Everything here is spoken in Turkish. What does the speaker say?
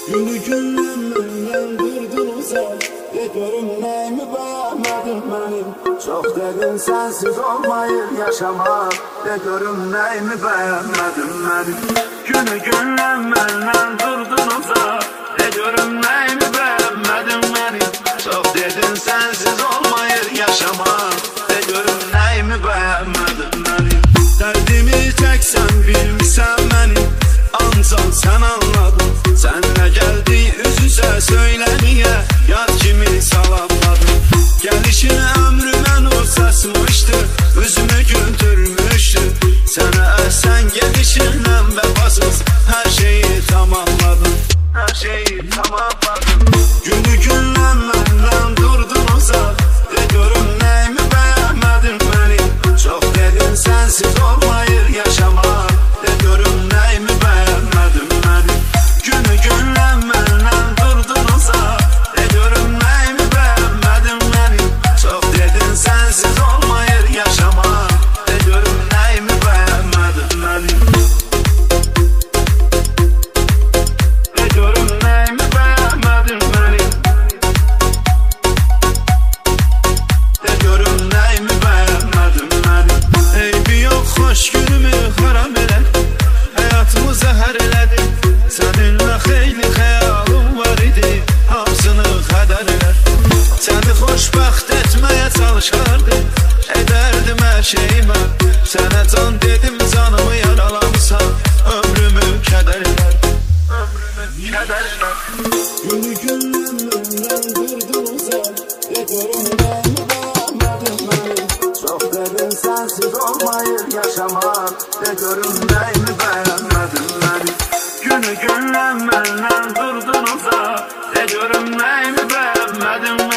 Günü gündən durdun uzaq, de görüm nəyimi beğenmedin benim. Çok dedin sensiz olmayır yaşamak, de görüm nəyimi beğenmedin benim. Günü gündən durdun uzaq, de görüm nəyimi beğenmedin benim. Çok dedin sensiz olmayır yaşamak, de görüm nəyimi beğenmedin benim. Derdimi çeksen bilmişsen benim, ancak sen anladın. Senle geldi üz üze söylemeye, yad kimi salamladın. Gelişine ömrüme nur saçmıştı, üzümü güldürmüştü. Sana esen gelişinle vefasız her şeyi tamamladın. Her şeyi tamamladın. Günü gündən durdun uzak, de görüm neyimi beğenmedin benim. Çok dedin sensiz olmayır yaşamak, de görüm neyimi beğenmedin benim. Günü gündən durdun uzak, de görüm neyimi beğenmedin benim. Çok dedin sensiz olmayır yaşamak, de görüm neyimi beğenmedin benim. De görüm neyimi beğenmedin benim. De görüm neyimi beğenmedin benim. Eybi yok hoş günümü haram elədin, hayatımı zəhər elədin. Seninle xeyli xəyalım var idi, hamısını xədər elər. Səni xoşbəxt etməyə çalışardım, edərdim hər şeyimə. Sənə can dedim, canımı yaralamısan, ömrümü kədər elər. Ömrümü kədər elər. Günü gündən durdun uzaq, de görüm nəyimi beğenmedin benim. Çok dedin sensiz olmayır yaşamak, de görüm nəyimi beğenmedin benim. Günü gündən durdun uzaq, de görüm nəyimi beğenmedin